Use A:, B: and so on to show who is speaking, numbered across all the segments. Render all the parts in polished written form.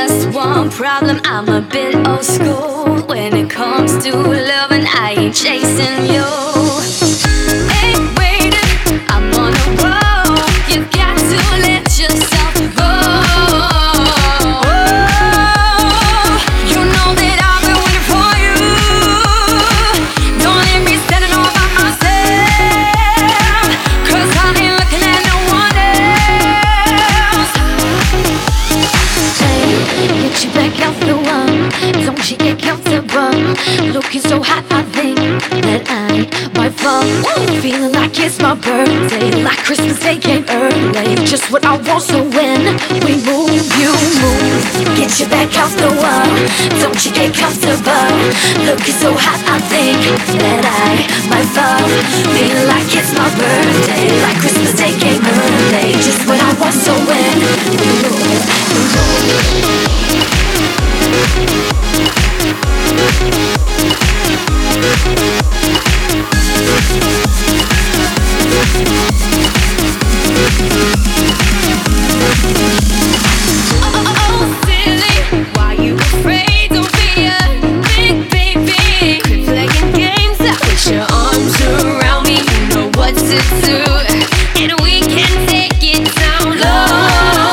A: just one problem, I'm a bit old school. When it comes to loving, I ain't chasing you. Ain't waiting, I'm on a roll. You've got to let yourself go. You know that I've been waiting for you. Don't leave me standing all by myself, 'cause I ain't looking at no one else. Hey, get you back off the one. Don't you get comfortable. Looking so hot, I think that I might fall. Feeling like it's my birthday, like Christmas Day came early. Just what I want, so when we move, you move. Get you back off the wall. Don't you get comfortable. Looking so hot, I think that I might fall. Feeling like it's my birthday, like Christmas Day came early. Just what I want, so when we move, you move. Oh, silly, why you afraid? Don't be a big baby. Quit playing games. Put your arms around me. You know what to do, and we can take it down low.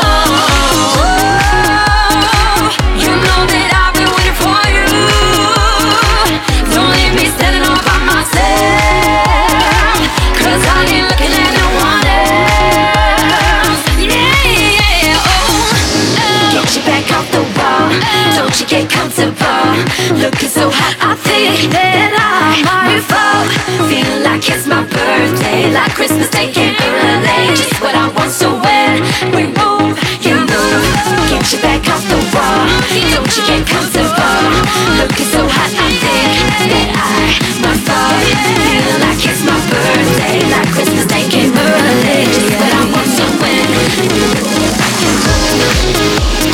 A: You know that I've been waiting for you. Don't leave me standing all by myself, 'cause I ain't looking at no one else. Yeah, oh. Get you back off the wall. Don't you get comfortable. Looking so hot, I think that I might fall. Feeling like it's my birthday, like Christmas Day came early. Just what I want, so when we move, you move. Get you back off the wall. Don't you get comfortable. Looking so hot, I think that I might fall. Feeling like it's my birthday, like Christmas Day came early. Just what I want, so when we move, you move.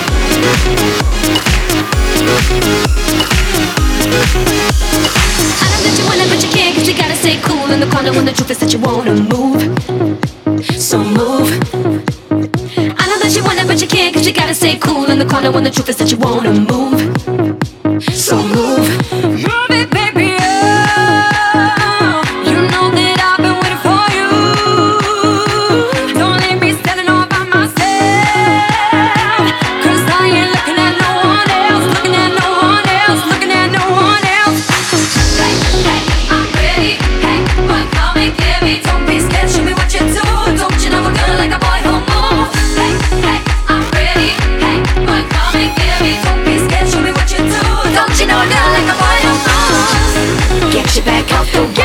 A: I know that you wanna, but you can't, 'cause you gotta stay cool in the corner when the truth is that you wanna move. So move. I know that you wanna, but you can't, 'cause you gotta stay cool in the corner when the truth is that you wanna move. So move. Move it, baby, oh. You know that I've been waiting for you. Don't leave me standing all by myself, 'cause I ain't looking at no one else. Looking at no one else. Looking at no one else. Hey, hey, I'm ready. Hey, but come and get me. Don't be scared, show me what you do. Don't you know a girl like a boy who'll move? Hey, hey, I'm ready. Hey, but come and get me. Don't be scared, show me what you do. Don't you know a girl like a boy who'll move? Get you back off the